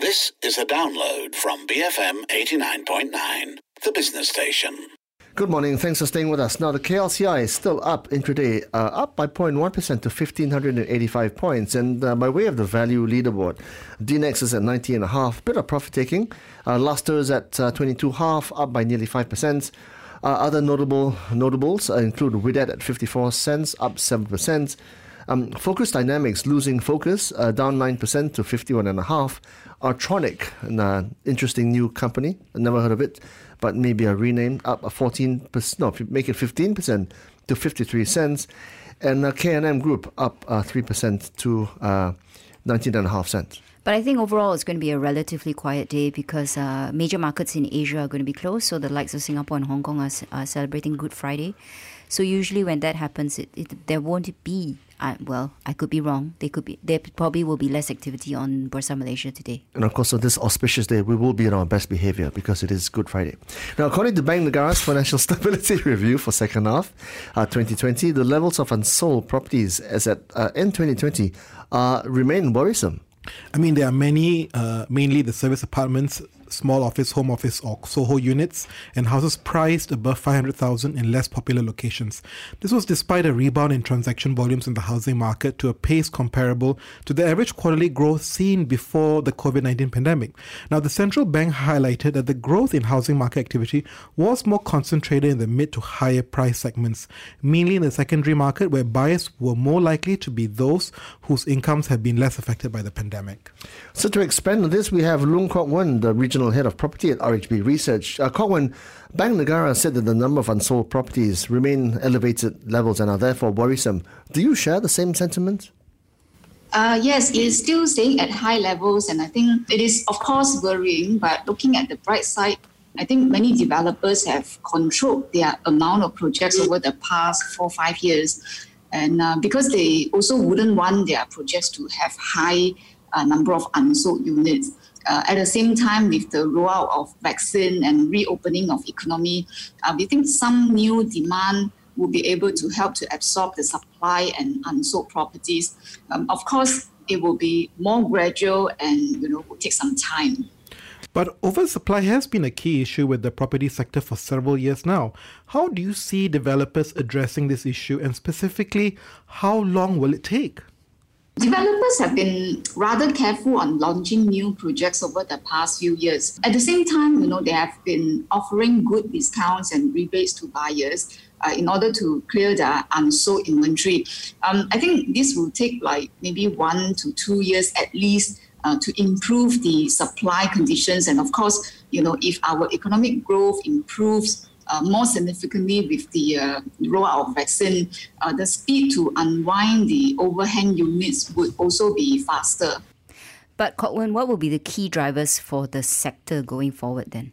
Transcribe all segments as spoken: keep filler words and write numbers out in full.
This is a download from B F M eighty-nine point nine, the business station. Good morning. Thanks for staying with us. Now, the K L C I is still up intraday, uh, up by zero point one percent to one thousand five hundred eighty-five points. And uh, by way of the value leaderboard, D N X is at ninety and a half, bit of profit taking. Uh, Luster is at uh, twenty-two and a half, up by nearly five percent. Uh, other notable notables uh, include Widdet at fifty-four cents, up seven percent. Um, Focus Dynamics losing focus, uh, down nine percent to fifty-one and a half. Artronic, an uh, interesting new company, never heard of it, but maybe a rename, up a fourteen percent, no, make it fifteen percent to fifty-three cents. And uh, K and M Group up uh, three percent to uh, nineteen and a half cents. But I think overall it's going to be a relatively quiet day because uh, major markets in Asia are going to be closed. So the likes of Singapore and Hong Kong are, are celebrating Good Friday. So usually when that happens, it, it, there won't be, uh, well, I could be wrong. They could be. There probably will be less activity on Bursa Malaysia today. And of course, on this auspicious day, we will be in our best behaviour because it is Good Friday. Now, according to Bank Negara's Financial Stability Review for second half uh, twenty twenty, the levels of unsold properties as at uh, end twenty twenty uh, remain worrisome. I mean, there are many, uh, mainly the service apartments, small office, home office or Soho units and houses priced above five hundred thousand in less popular locations. This was despite a rebound in transaction volumes in the housing market to a pace comparable to the average quarterly growth seen before the COVID nineteen pandemic. Now, the central bank highlighted that the growth in housing market activity was more concentrated in the mid to higher price segments, mainly in the secondary market where buyers were more likely to be those whose incomes had been less affected by the pandemic. So to expand on this, we have Loong Kok Wan, the regional head of property at R H B Research. Uh, Kok Wan, Bank Negara said that the number of unsold properties remain elevated levels and are therefore worrisome. Do you share the same sentiment? Uh, yes, it is still staying at high levels, and I think it is, of course, worrying. But looking at the bright side, I think many developers have controlled their amount of projects over the past four, five years. And uh, because they also wouldn't want their projects to have high uh, number of unsold units. Uh, at the same time, with the rollout of vaccine and reopening of economy, uh, we think some new demand will be able to help to absorb the supply and unsold properties. Um, of course, it will be more gradual and, you know, will take some time. But oversupply has been a key issue with the property sector for several years now. How do you see developers addressing this issue, and specifically, how long will it take? Developers have been rather careful on launching new projects over the past few years. At the same time, you know, they have been offering good discounts and rebates to buyers uh, in order to clear their unsold inventory. Um, I think this will take like maybe one to two years at least uh, to improve the supply conditions. And of course, you know, if our economic growth improves Uh, more significantly with the uh, rollout of vaccine, uh, the speed to unwind the overhang units would also be faster. But Kok Wan, what will be the key drivers for the sector going forward then?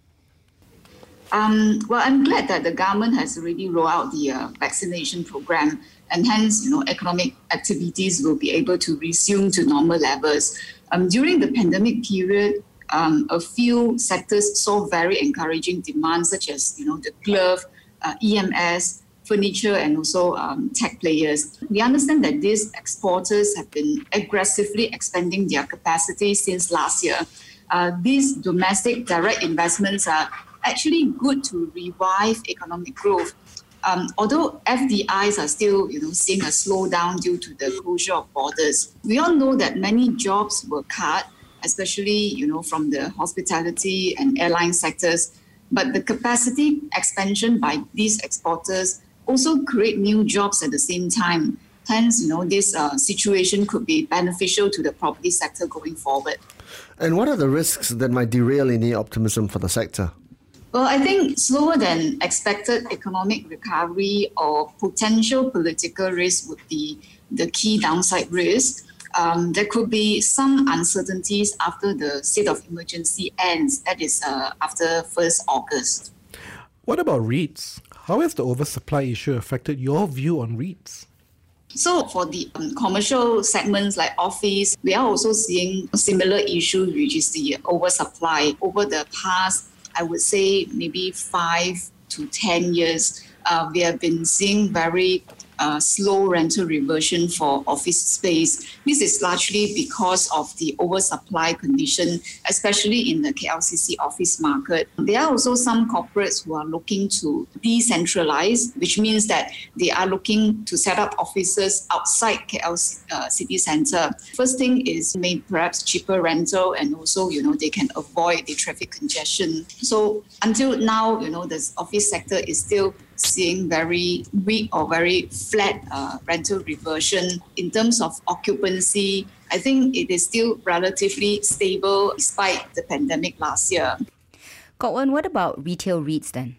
Um, well, I'm glad that the government has already rolled out the uh, vaccination program, and hence, you know, economic activities will be able to resume to normal levels. Um, during the pandemic period, Um, a few sectors saw very encouraging demand, such as, you know, the glove, uh, E M S, furniture, and also um, tech players. We understand that these exporters have been aggressively expanding their capacity since last year. Uh, these domestic direct investments are actually good to revive economic growth. Um, although F D Is are still, you know, seeing a slowdown due to the closure of borders. We all know that many jobs were cut, especially, you know, from the hospitality and airline sectors. But the capacity expansion by these exporters also create new jobs at the same time. Hence, you know, this uh, situation could be beneficial to the property sector going forward. And what are the risks that might derail any optimism for the sector? Well, I think slower than expected economic recovery or potential political risk would be the key downside risk. Um, there could be some uncertainties after the state of emergency ends, that is uh, after first August. What about REITs? How has the oversupply issue affected your view on REITs? So for the um, commercial segments like office, we are also seeing a similar issue, which is the oversupply. Over the past, I would say maybe five to ten years, uh, we have been seeing very uh, slow rental reversion for office space. This is largely because of the oversupply condition, especially in the K L C C office market. There are also some corporates who are looking to decentralize, which means that they are looking to set up offices outside K L uh, city centre. First thing is maybe perhaps cheaper rental, and also, you know, they can avoid the traffic congestion. So until now, you know, the office sector is still seeing very weak or very flat uh, rental reversion. In terms of occupancy, I think it is still relatively stable despite the pandemic last year. Kok Wen, what about retail REITs then?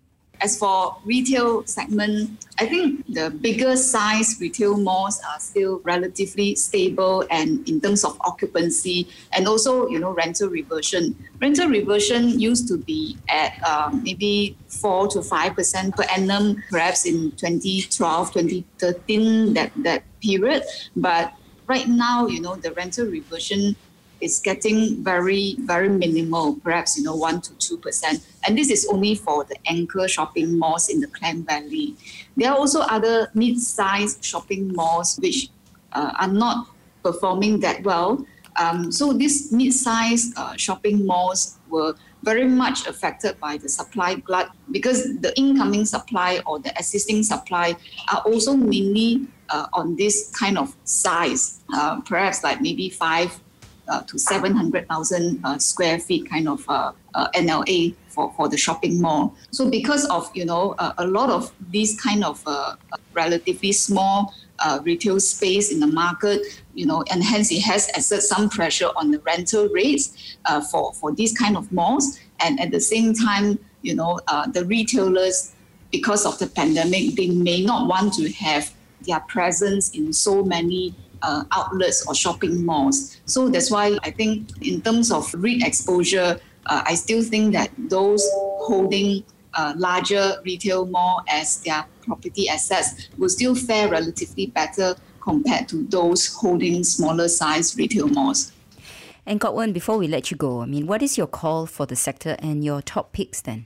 As for retail segment, I think the bigger size retail malls are still relatively stable, and in terms of occupancy and also, you know, rental reversion. Rental reversion used to be at uh, maybe four to five percent per annum, perhaps in twenty twelve, twenty thirteen, that, that period. But right now, you know, the rental reversion is getting very, very minimal, perhaps, you know, one to two percent. And this is only for the anchor shopping malls in the Klang Valley. There are also other mid-sized shopping malls which uh, are not performing that well. Um, so these mid-sized uh, shopping malls were very much affected by the supply glut, because the incoming supply or the existing supply are also mainly uh, on this kind of size, uh, perhaps like maybe five Uh, to seven hundred thousand uh, square feet kind of uh, uh, N L A for, for the shopping mall. So because of, you know, uh, a lot of these kind of uh, relatively small uh, retail space in the market, you know, and hence it has exerted some pressure on the rental rates uh, for, for these kind of malls. And at the same time, you know, uh, the retailers, because of the pandemic, they may not want to have their presence in so many Uh, outlets or shopping malls. So that's why I think in terms of REIT exposure, uh, I still think that those holding uh, larger retail mall as their property assets will still fare relatively better compared to those holding smaller size retail malls. And Kok Wen, before we let you go, I mean, what is your call for the sector and your top picks then?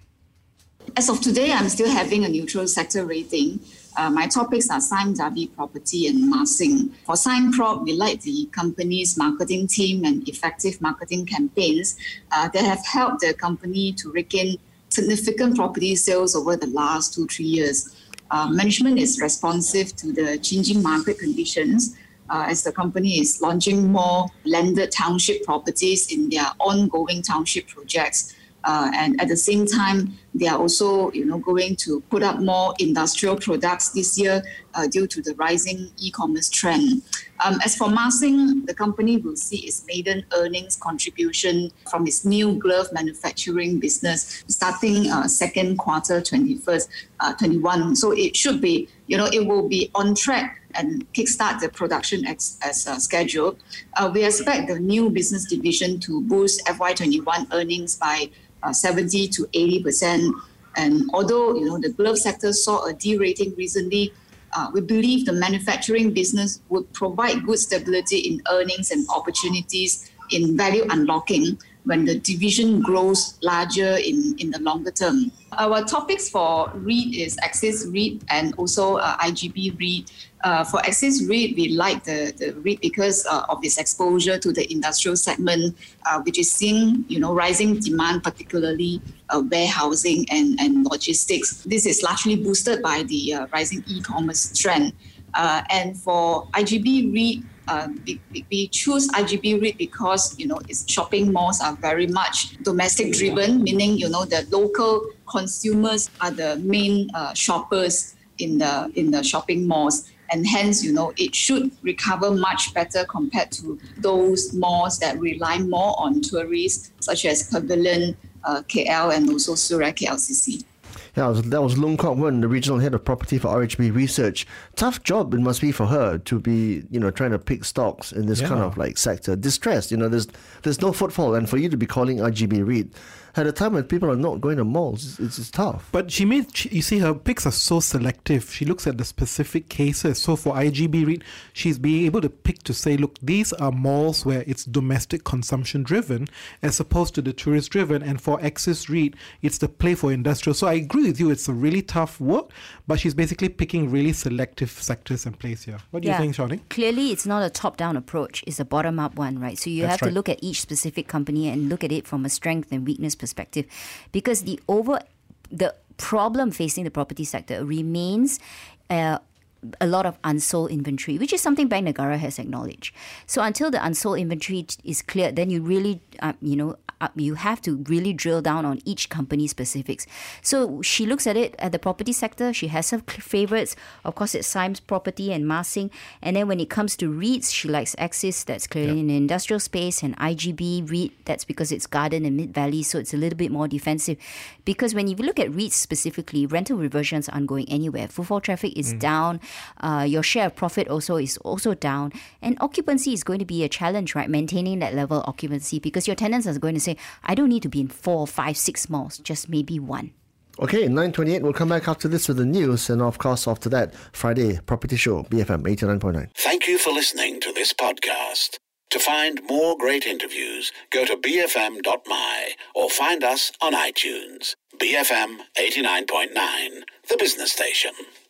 As of today, I'm still having a neutral sector rating. Uh, my topics are Sime Darby Property and Marsing. For Sime Prop, we like the company's marketing team and effective marketing campaigns uh, that have helped the company to rake in significant property sales over the last two, three years. Uh, management is responsive to the changing market conditions uh, as the company is launching more landed township properties in their ongoing township projects. Uh, and at the same time, they are also, you know, going to put up more industrial products this year uh, due to the rising e-commerce trend. Um, as for Marsing, the company will see its maiden earnings contribution from its new glove manufacturing business starting uh, second quarter twenty-first, uh, twenty-one. So it should be, you know, it will be on track and kickstart the production as, as uh, scheduled. Uh, we expect the new business division to boost F Y twenty-one earnings by uh, seventy to eighty percent. And although, you know, the glove sector saw a derating recently, uh, we believe the manufacturing business would provide good stability in earnings and opportunities in value unlocking when the division grows larger in, in the longer term. Our topics for REIT is Axis REIT and also uh, I G B REIT. Uh, for Axis REIT, we like the, the REIT because uh, of its exposure to the industrial segment, uh, which is seeing, you know, rising demand, particularly uh, warehousing and, and logistics. This is largely boosted by the uh, rising e-commerce trend. Uh, and for I G B REIT, Uh, we, we choose I G B REIT because, you know, its shopping malls are very much domestic driven, meaning, you know, the local consumers are the main uh, shoppers in the in the shopping malls. And hence, you know, it should recover much better compared to those malls that rely more on tourists, such as Pavilion, uh, K L, and also Surat K L C C. Yeah, that was Loong Kok Wen, the regional head of property for R H B Research. Tough job it must be for her to be, you know, trying to pick stocks in this yeah. kind of like sector. Distressed, you know, there's there's no footfall, and for you to be calling I G B REIT at a time when people are not going to malls, it's, it's tough. But she made, you see, her picks are so selective. She looks at the specific cases. So for I G B REIT, she's being able to pick to say, look, these are malls where it's domestic consumption driven as opposed to the tourist driven. And for Axis REIT, it's the play for industrial. So I agree with you, it's a really tough work, but she's basically picking really selective sectors and plays here. What do Yeah. you think, Shawnee? Clearly, it's not a top-down approach. It's a bottom-up one, right? So you That's have to right. look at each specific company and look at it from a strength and weakness perspective, because the over the problem facing the property sector remains uh, a lot of unsold inventory, which is something Bank Negara has acknowledged. So until the unsold inventory t- is cleared, then you really, uh, you know, uh, you have to really drill down on each company specifics. So she looks at it at the property sector. She has her cl- favorites. Of course, it's Symes Property and Marsing. And then when it comes to REITs, she likes Axis. That's clearly in the industrial space, and I G B REIT. That's because it's Garden and Mid Valley, so it's a little bit more defensive. Because when you look at REITs specifically, rental reversions aren't going anywhere. Footfall traffic is down. Uh, your share of profit also is also down, and occupancy is going to be a challenge, right? Maintaining that level of occupancy, because your tenants are going to say, I don't need to be in four, five, six malls, just maybe one. Okay, nine twenty-eight, we'll come back after this with the news, and of course after that, Friday Property Show, B F M eighty-nine point nine. Thank you for listening to this podcast. To find more great interviews, go to b f m dot m y or find us on iTunes. B F M eighty-nine point nine, the business station.